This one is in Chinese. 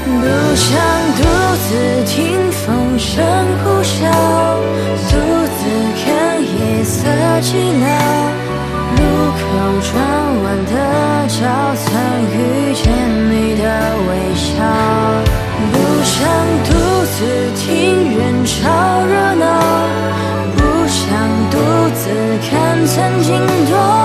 不想独自听风声呼啸，独自看夜色寂寥。路口转弯的角，曾遇见你的微笑。不想独自听人潮热闹，不想独自看曾经多